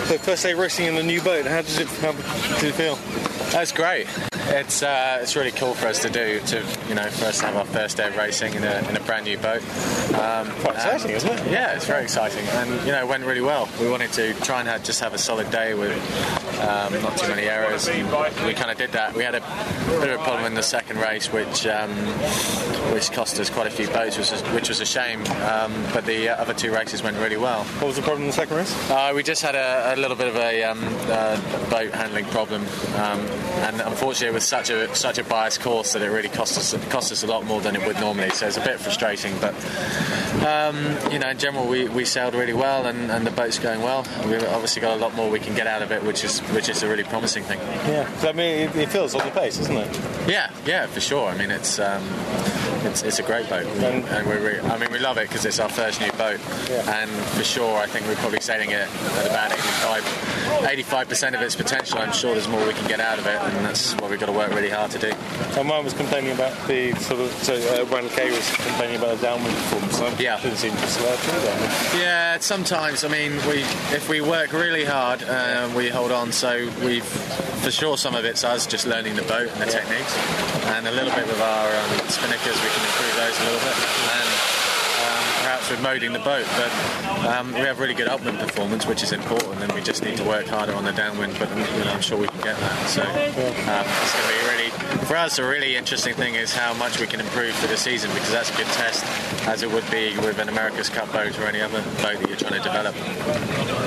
So first day racing in the new boat, how did it feel? That's great. It's really cool for us to do, for us to have our first day of racing in a brand new boat. Quite exciting, isn't it? Yeah, it's very exciting, and it went really well. We wanted to try and just have a solid day with not too many errors, and we kind of did that. We had a bit of a problem in the second race, which cost us quite a few boats, which was a shame. But the other two races went really well. What was the problem in the second race? We just had a little bit of a boat handling problem, and unfortunately it was such a biased course that it really cost us a lot more than it would normally. So it's a bit frustrating, but in general we sailed really well, and the boat's going well. We've obviously got a lot more we can get out of it, which is a really promising thing. Yeah, I mean it feels on the pace, doesn't it? Yeah, for sure. I mean it's a great boat, and we love it because it's our first new boat. Yeah. And for sure I think we're probably sailing it at about 85% of its potential. I'm sure there's more we can get out of it, and that's what we've got to work really hard to do. And Ryan was complaining about Randall Kay was complaining about the downwind performance. Yeah. Didn't seem to swerve through that. Yeah, sometimes. I mean, if we work really hard, we hold on. So for sure, some of it's us just learning the boat and the techniques, and a little bit with our spinnakers, we can improve those a little bit, and perhaps with moding the boat. But we have really good upwind performance, which is important, and we just need to work harder on the downwind. But I'm sure we can get that. So it's going to be really, for us, a really interesting thing is how much we can improve for the season, because that's a good test, as it would be with an America's Cup boat or any other boat that you're trying to develop.